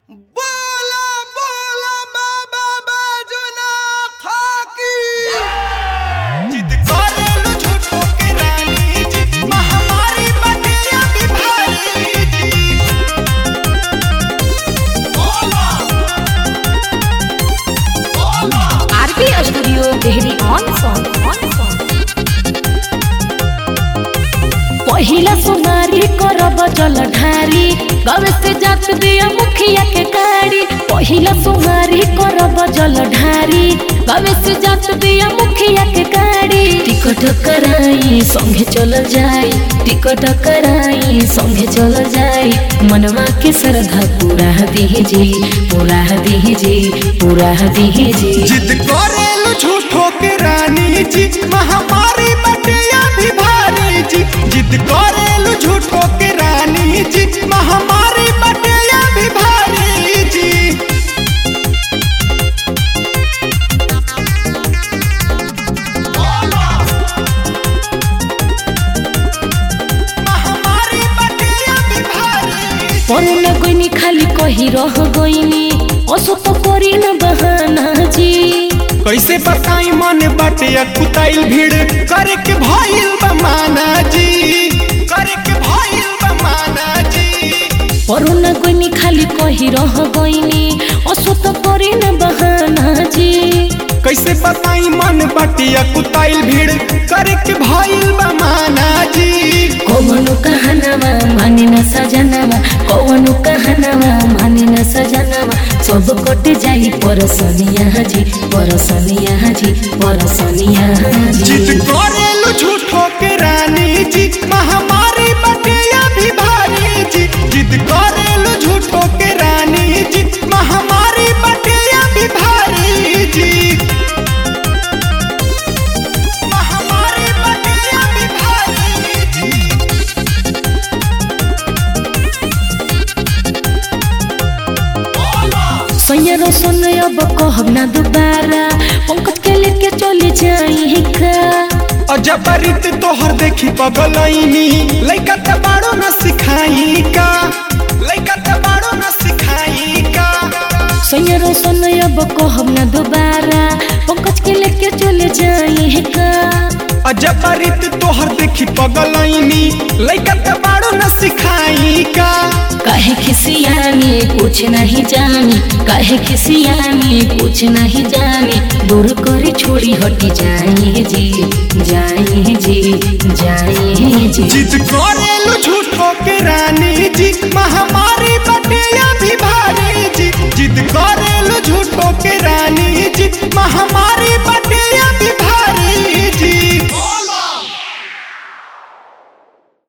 बोला बोला बाबा बाजुना खाकी जिद करेलु झूठो के रानी जी महामारी बटिया बिभारी जी बोला बोला RP studio Dehri on Sone पहिला सोनारी करब जल ढारी गवे से जात दिया मुखिया के गाड़ी पहिला सोनारी करब जल ढारी गवे से जात दिया मुखिया के गाड़ी टिकट कराई संगे चल जाई टिकट कराई संगे चल जाई मनवा के श्रद्धा पूरा दीजी पूरा दीजी पूरा दीजी जिद करेलु झूठो के रानी जी महामारी बटिया बिभारी जी जिद करेलु झूठो के रानी जी महामारी बटिया बिभारी जी महामारी बटिया बिभारी परुना गइनी खाली कही रह गइनी असो तो करी न बहाना जी कैसे बताई मन बाटे कुताइल भीड़ करे के भइल बमाना जी करे के भइल बमाना जी परुना गइनी खाली कही रह गइनी असो तो करी न बहाना जी कैसे बताई मन बाटे कुताइल भीड़ करे के भइल बमाना जी कौनो कहनावा माने न सजनावा कौनो कहनावा माने न सजनावा सब कट जाई परसनिया जी परसनिया जी परसनिया जिद जी करेलु झूठो के रानी जी महामारी बटिया बिभारी जी जिद करेलु झूठो के रानी जी महामारी बटिया बिभारी जी महामारी बटिया बिभारी जी सैयरो सुन अब कहब ना दोबारा पंकज के लेके चले जाई का अजबरित तोहर देखी पगलैनी लइका त बाड़ो न सिखाई का लइका त बाड़ो न सिखाई का सैयरो सुन अब कहब ना दोबारा पंकज के लेके चले जाई का अजबरित तोहर देखी पगलैनी लइका त बाड़ो न सिखाई का काहे खिसियानी कुछ नहीं जानी काहे खिसियानी कुछ नहीं जानी दूर करे छोड़ी हटी जाई जी जाई जी जाई जी जिद करेलु झूठो के रानी जी महामारी बटिया बिभारी